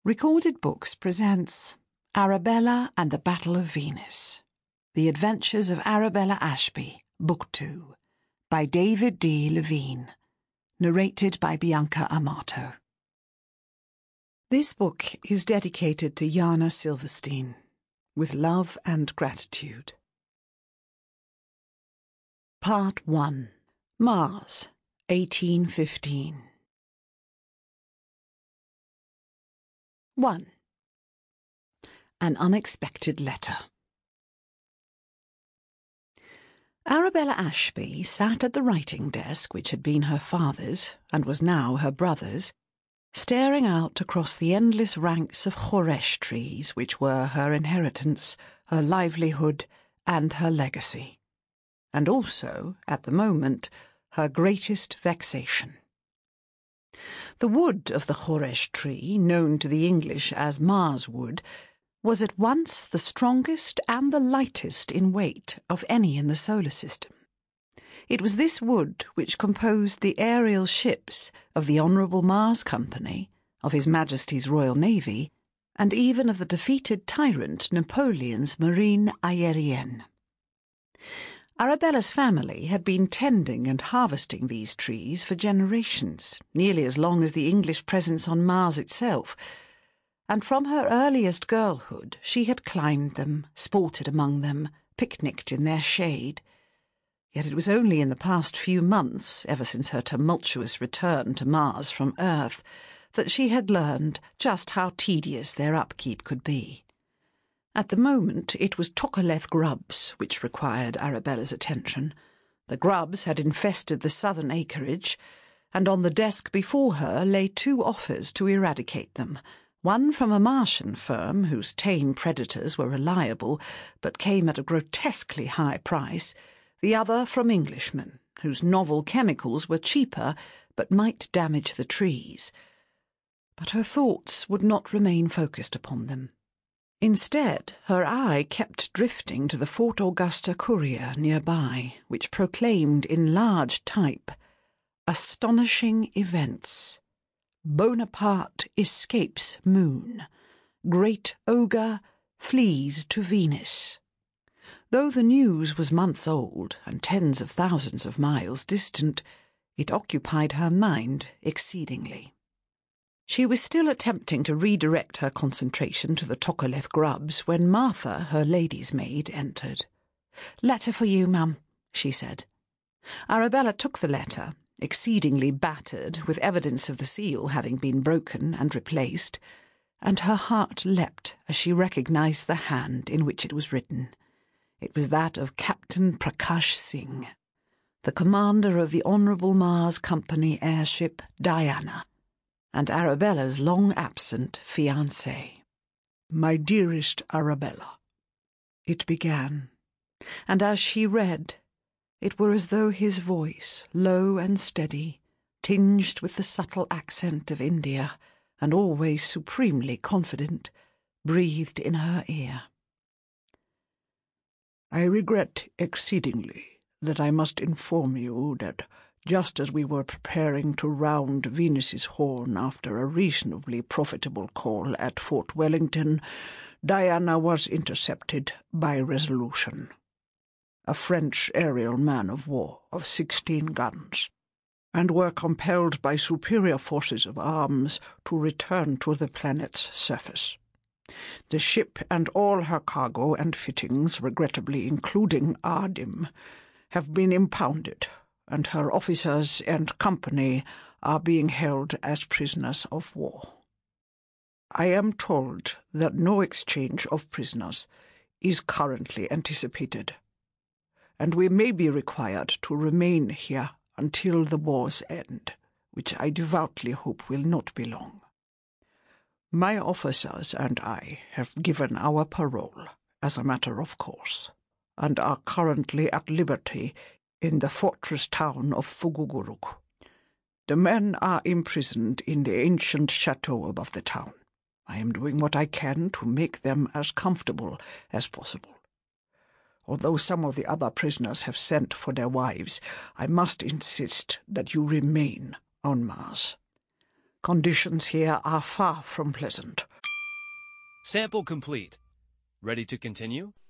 Recorded Books presents Arabella and the Battle of Venus, The Adventures of Arabella Ashby, Book 2, by David D. Levine, narrated by Bianca Amato. This book is dedicated to Jana Silverstein, with love and gratitude. Part 1. Mars, 1815. 1. An Unexpected Letter. Arabella Ashby sat at the writing desk which had been her father's and was now her brother's, staring out across the endless ranks of khoresh trees which were her inheritance, her livelihood, and her legacy, and also, at the moment, her greatest vexation. The wood of the khoresh tree, known to the English as Mars wood, was at once the strongest and the lightest in weight of any in the solar system. It was this wood which composed the aerial ships of the Honourable Mars Company, of His Majesty's Royal Navy, and even of the defeated tyrant Napoleon's Marine Aérienne. Arabella's family had been tending and harvesting these trees for generations, nearly as long as the English presence on Mars itself, and from her earliest girlhood she had climbed them, sported among them, picnicked in their shade. Yet it was only in the past few months, ever since her tumultuous return to Mars from Earth, that she had learned just how tedious their upkeep could be. At the moment it was Tokoleth grubs which required Arabella's attention. The grubs had infested the southern acreage, and on the desk before her lay 2 offers to eradicate them, one from a Martian firm whose tame predators were reliable but came at a grotesquely high price, the other from Englishmen, whose novel chemicals were cheaper but might damage the trees. But her thoughts would not remain focused upon them. Instead, her eye kept drifting to the Fort Augusta Courier nearby, which proclaimed in large type, "Astonishing Events. Bonaparte escapes Moon. Great Ogre flees to Venus." Though the news was months old and tens of thousands of miles distant, it occupied her mind exceedingly. She was still attempting to redirect her concentration to the Tokoleth grubs when Martha, her lady's maid, entered. "Letter for you, ma'am," she said. Arabella took the letter, exceedingly battered, with evidence of the seal having been broken and replaced, and her heart leapt as she recognized the hand in which it was written. It was that of Captain Prakash Singh, the commander of the Honourable Mars Company airship Diana, and Arabella's long-absent fiancé. "My dearest Arabella," it began, and as she read, it were as though his voice, low and steady, tinged with the subtle accent of India, and always supremely confident, breathed in her ear. "I regret exceedingly that I must inform you that just as we were preparing to round Venus's Horn after a reasonably profitable call at Fort Wellington, Diana was intercepted by Resolution, a French aerial man-of-war of 16 guns, and were compelled by superior forces of arms to return to the planet's surface. The ship and all her cargo and fittings, regrettably including Ardim, have been impounded, and her officers and company are being held as prisoners of war. I am told that no exchange of prisoners is currently anticipated, and we may be required to remain here until the war's end, which I devoutly hope will not be long. My officers and I have given our parole as a matter of course, and are currently at liberty in the fortress town of Fuguguruk. The men are imprisoned in the ancient chateau above the town. I am doing what I can to make them as comfortable as possible. Although some of the other prisoners have sent for their wives, I must insist that you remain on Mars. Conditions here are far from pleasant, Sample complete. Ready to continue?